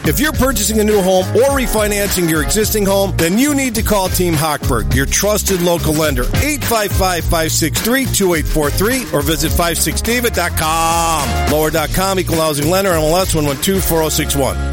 If you're purchasing a new home or refinancing your existing home, then you need to call Team Hochberg, your trusted local lender. 855-563-2843 or visit 56david.com. Lower.com, equal housing lender, MLS 1124061.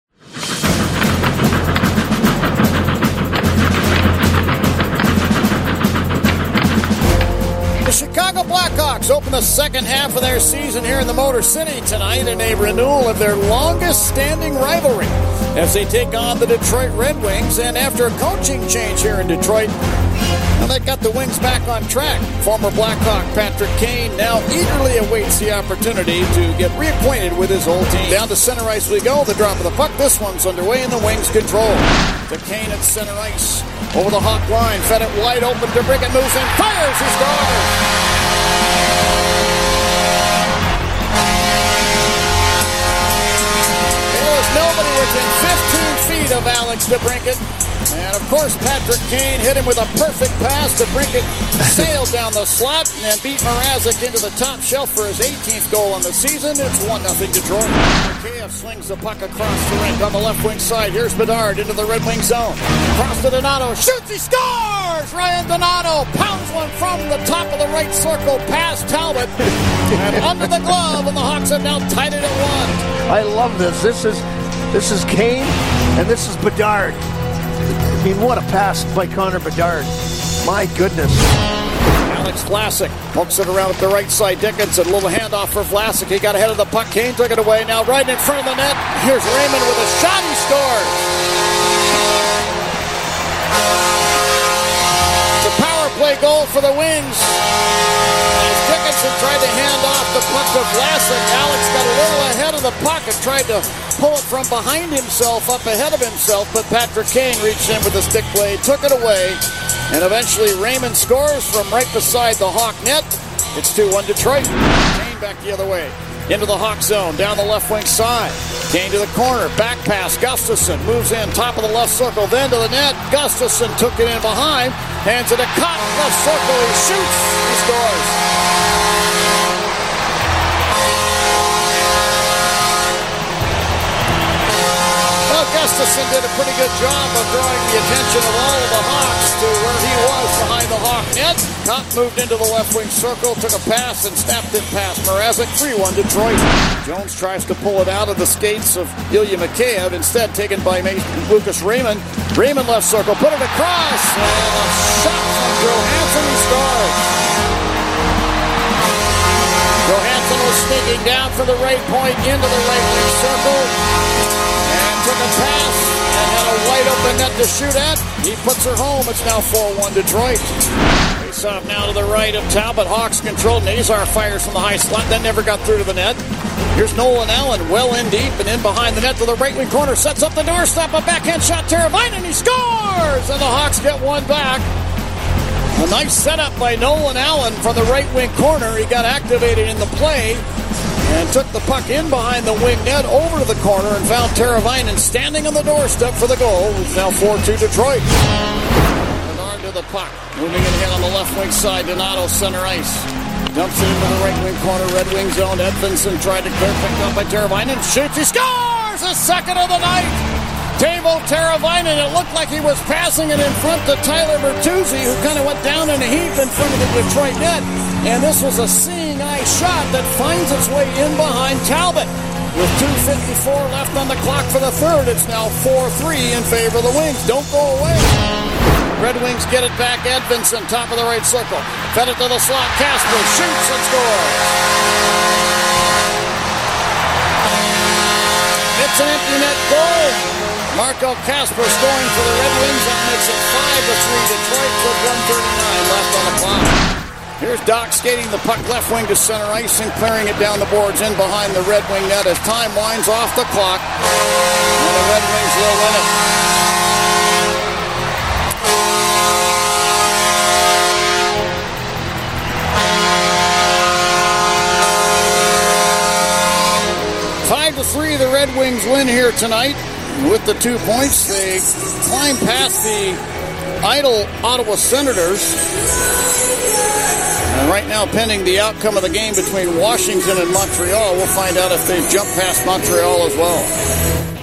The Chicago Blackhawks open the second half of their season here in the Motor City tonight in a renewal of their longest-standing rivalry as they take on the Detroit Red Wings. And after a coaching change here in Detroit, now they've got the Wings back on track. Former Blackhawk Patrick Kane now eagerly awaits the opportunity to get reacquainted with his old team. Down to center ice we go. The drop of the puck. This one's underway in the Wings' control. To Kane at center ice. Over the Hawk line, fed it wide open to Brickett, moves in, fires, he scores! There was nobody within 15 feet of Alex DeBrincat. And, of course, Patrick Kane hit him with a perfect pass. DeBrincat sailed down the slot and beat Mrazek into the top shelf for his 18th goal on the season. It's 1-0 Detroit. Mikheyev slings the puck across the rink on the left wing side. Here's Bedard into the Red Wing zone. Across to Donato. Shoots, he scores! Ryan Donato pounds one from the top of the right circle past Talbot. And under the glove, and the Hawks have now tied it at 1. I love this. This is Kane, and this is Bedard. I mean, what a pass by Connor Bedard. My goodness. Alex Vlasic pokes it around at the right side. Dickinson, a little handoff for Vlasic. He got ahead of the puck. Kane took it away. Now right in front of the net. Here's Raymond with a shot. He scores. It's a power play goal for the Wings. As Dickinson tried to hand off the puck to Vlasic, Alex got a little ahead of the puck and tried to pull it from behind himself, up ahead of himself, but Patrick Kane reached in with the stick blade, took it away, and eventually Raymond scores from right beside the Hawk net. It's 2-1 Detroit. Kane back the other way, into the Hawk zone, down the left wing side. Kane to the corner, back pass, Gustafsson moves in, top of the left circle, then to the net. Gustafsson took it in behind, hands it to Cott, left circle, he shoots, he scores. Gustafsson did a pretty good job of drawing the attention of all of the Hawks to where he was behind the Hawk net. Cott moved into the left wing circle, took a pass and snapped it past Mrazek. 3-1 Detroit. Jones tries to pull it out of the skates of Ilya Mikheyev, instead taken by Lucas Raymond. Raymond left circle, put it across, and a shot from Johansson, he scores. Johansson was sneaking down for the right point into the right wing circle. Took a pass and had a wide open net to shoot at. He puts her home. It's now 4-1 Detroit. Face off now to the right of Talbot. Hawks control. Nazar fires from the high slot. That never got through to the net. Here's Nolan Allen well in deep and in behind the net to the right wing corner. Sets up the doorstep. A backhand shot. Teravainen. He scores! And the Hawks get one back. A nice setup by Nolan Allen from the right wing corner. He got activated in the play and took the puck in behind the wing net over to the corner and found Teravainen standing on the doorstep for the goal. It's now 4-2 Detroit. Bedard to the puck. Moving in here on the left wing side. Donato center ice. Dumps it into the right wing corner. Red wing zone. Edvinsson tried to clear. Picked up by Teravainen. Shoots. He scores! The second of the night. Teuvo Teravainen. It looked like he was passing it in front to Tyler Bertuzzi, who kind of went down in a heap in front of the Detroit net. And this was a seeing eye shot that finds its way in behind Talbot. With 2:54 left on the clock for the third, it's now 4-3 in favor of the Wings. Don't go away. Red Wings get it back. Edvinsson, top of the right circle. Fed it to the slot. Kasper shoots and scores. It's an empty net goal. Marco Kasper scoring for the Red Wings. That makes it 5-3 Detroit with 1:39 left on the clock. Here's Doc skating the puck left wing to center ice and clearing it down the boards in behind the Red Wing net as time winds off the clock. And the Red Wings will win it. The Red Wings win here tonight with the 2 points. They climb past the idle Ottawa Senators. And right now, pending the outcome of the game between Washington and Montreal, we'll find out if they've jumped past Montreal as well.